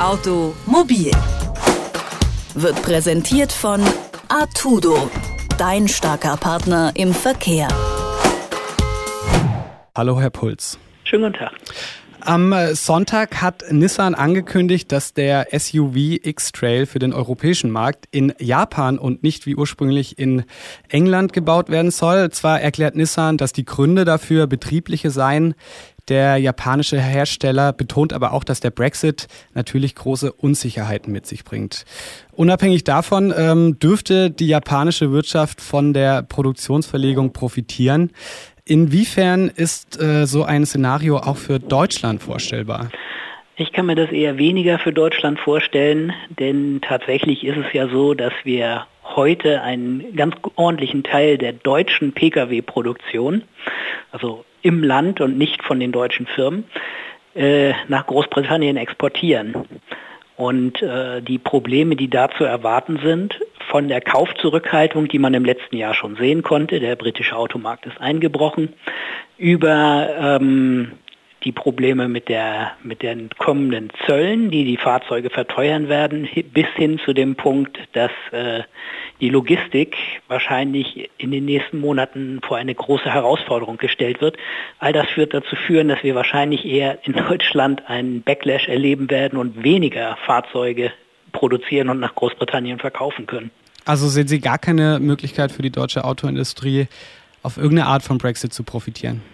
Automobil wird präsentiert von Artudo, dein starker Partner im Verkehr. Hallo Herr Puls. Schönen guten Tag. Am Sonntag hat Nissan angekündigt, dass der SUV X-Trail für den europäischen Markt in Japan und nicht wie ursprünglich in England gebaut werden soll. Zwar erklärt Nissan, dass die Gründe dafür betriebliche seien. Der japanische Hersteller betont aber auch, dass der Brexit natürlich große Unsicherheiten mit sich bringt. Unabhängig davon dürfte die japanische Wirtschaft von der Produktionsverlegung profitieren. Inwiefern ist so ein Szenario auch für Deutschland vorstellbar? Ich kann mir das eher weniger für Deutschland vorstellen, denn tatsächlich ist es ja so, dass wir heute einen ganz ordentlichen Teil der deutschen Pkw-Produktion, also im Land und nicht von den deutschen Firmen, nach Großbritannien exportieren. Und die Probleme, die da zu erwarten sind, von der Kaufzurückhaltung, die man im letzten Jahr schon sehen konnte, der britische Automarkt ist eingebrochen, über die Probleme mit den kommenden Zöllen, die Fahrzeuge verteuern werden, bis hin zu dem Punkt, dass die Logistik wahrscheinlich in den nächsten Monaten vor eine große Herausforderung gestellt wird. All das wird dazu führen, dass wir wahrscheinlich eher in Deutschland einen Backlash erleben werden und weniger Fahrzeuge produzieren und nach Großbritannien verkaufen können. Also sehen Sie gar keine Möglichkeit für die deutsche Autoindustrie, auf irgendeine Art von Brexit zu profitieren?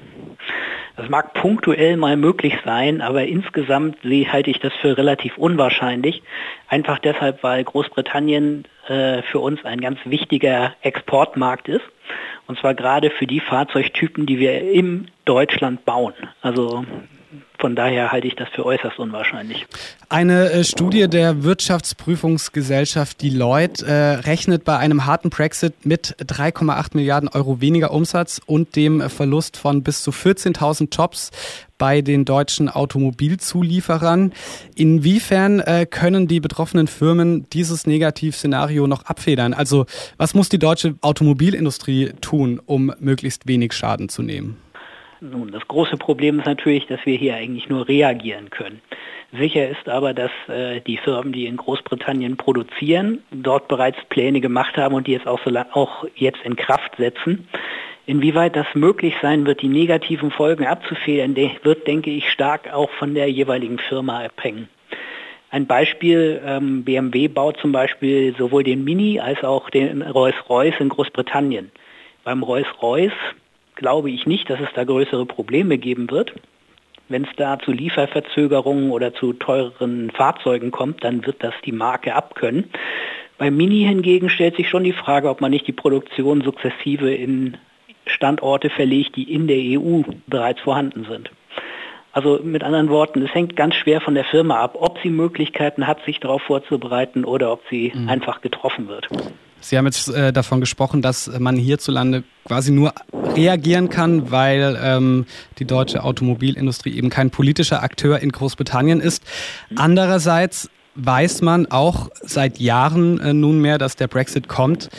Das mag punktuell mal möglich sein, aber insgesamt halte ich das für relativ unwahrscheinlich. Einfach deshalb, weil Großbritannien für uns ein ganz wichtiger Exportmarkt ist. Und zwar gerade für die Fahrzeugtypen, die wir in Deutschland bauen. Also von daher halte ich das für äußerst unwahrscheinlich. Eine Studie der Wirtschaftsprüfungsgesellschaft Deloitte rechnet bei einem harten Brexit mit 3,8 Milliarden Euro weniger Umsatz und dem Verlust von bis zu 14.000 Jobs bei den deutschen Automobilzulieferern. Inwiefern können die betroffenen Firmen dieses Negativszenario noch abfedern? Also was muss die deutsche Automobilindustrie tun, um möglichst wenig Schaden zu nehmen? Nun, das große Problem ist natürlich, dass wir hier eigentlich nur reagieren können. Sicher ist aber, dass die Firmen, die in Großbritannien produzieren, dort bereits Pläne gemacht haben und die jetzt auch jetzt in Kraft setzen. Inwieweit das möglich sein wird, die negativen Folgen abzufedern, wird, denke ich, stark auch von der jeweiligen Firma abhängen. Ein Beispiel, BMW baut zum Beispiel sowohl den Mini als auch den Rolls-Royce in Großbritannien. Beim Rolls-Royce glaube ich nicht, dass es da größere Probleme geben wird. Wenn es da zu Lieferverzögerungen oder zu teureren Fahrzeugen kommt, dann wird das die Marke abkönnen. Beim Mini hingegen stellt sich schon die Frage, ob man nicht die Produktion sukzessive in Standorte verlegt, die in der EU bereits vorhanden sind. Also mit anderen Worten, es hängt ganz schwer von der Firma ab, ob sie Möglichkeiten hat, sich darauf vorzubereiten oder ob sie einfach getroffen wird. Sie haben jetzt davon gesprochen, dass man hierzulande quasi nur reagieren kann, weil die deutsche Automobilindustrie eben kein politischer Akteur in Großbritannien ist. Andererseits weiß man auch seit Jahren nunmehr, dass der Brexit kommt.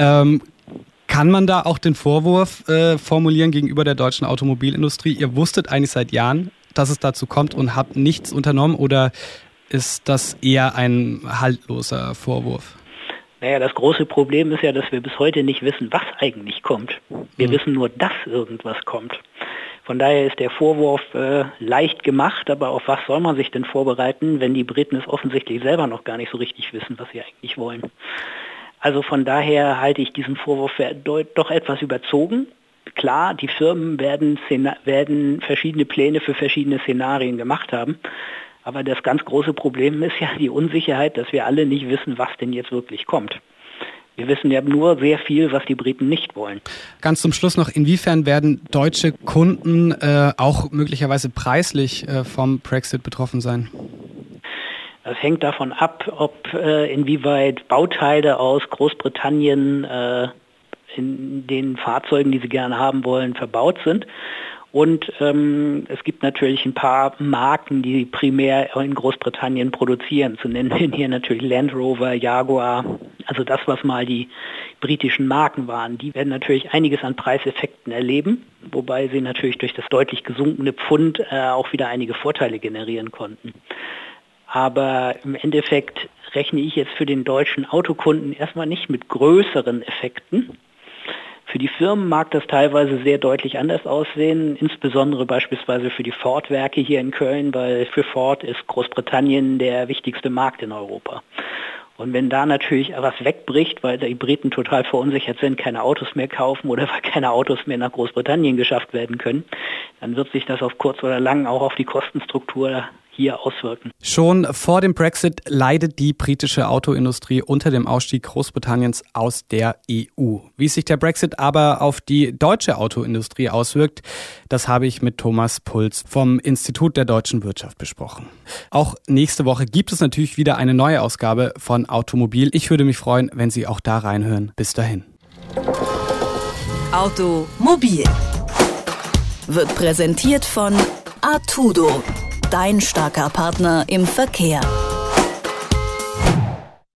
Kann man da auch den Vorwurf formulieren gegenüber der deutschen Automobilindustrie? Ihr wusstet eigentlich seit Jahren, dass es dazu kommt und habt nichts unternommen, oder ist das eher ein haltloser Vorwurf? Naja, das große Problem ist ja, dass wir bis heute nicht wissen, was eigentlich kommt. Wir wissen nur, dass irgendwas kommt. Von daher ist der Vorwurf leicht gemacht, aber auf was soll man sich denn vorbereiten, wenn die Briten es offensichtlich selber noch gar nicht so richtig wissen, was sie eigentlich wollen. Also von daher halte ich diesen Vorwurf für doch etwas überzogen. Klar, die Firmen werden verschiedene Pläne für verschiedene Szenarien gemacht haben. Aber das ganz große Problem ist ja die Unsicherheit, dass wir alle nicht wissen, was denn jetzt wirklich kommt. Wir wissen ja nur sehr viel, was die Briten nicht wollen. Ganz zum Schluss noch, inwiefern werden deutsche Kunden auch möglicherweise preislich vom Brexit betroffen sein? Das hängt davon ab, ob inwieweit Bauteile aus Großbritannien in den Fahrzeugen, die sie gerne haben wollen, verbaut sind. Und es gibt natürlich ein paar Marken, die primär in Großbritannien produzieren. Zu nennen sind hier natürlich Land Rover, Jaguar, also das, was mal die britischen Marken waren. Die werden natürlich einiges an Preiseffekten erleben, wobei sie natürlich durch das deutlich gesunkene Pfund auch wieder einige Vorteile generieren konnten. Aber im Endeffekt rechne ich jetzt für den deutschen Autokunden erstmal nicht mit größeren Effekten. Für die Firmen mag das teilweise sehr deutlich anders aussehen, insbesondere beispielsweise für die Ford-Werke hier in Köln, weil für Ford ist Großbritannien der wichtigste Markt in Europa. Und wenn da natürlich was wegbricht, weil die Briten total verunsichert sind, keine Autos mehr kaufen oder weil keine Autos mehr nach Großbritannien geschafft werden können, dann wird sich das auf kurz oder lang auch auf die Kostenstruktur hier auswirken. Schon vor dem Brexit leidet die britische Autoindustrie unter dem Ausstieg Großbritanniens aus der EU. Wie sich der Brexit aber auf die deutsche Autoindustrie auswirkt, das habe ich mit Thomas Puls vom Institut der deutschen Wirtschaft besprochen. Auch nächste Woche gibt es natürlich wieder eine neue Ausgabe von Automobil. Ich würde mich freuen, wenn Sie auch da reinhören. Bis dahin. Automobil wird präsentiert von Artudo, dein starker Partner im Verkehr.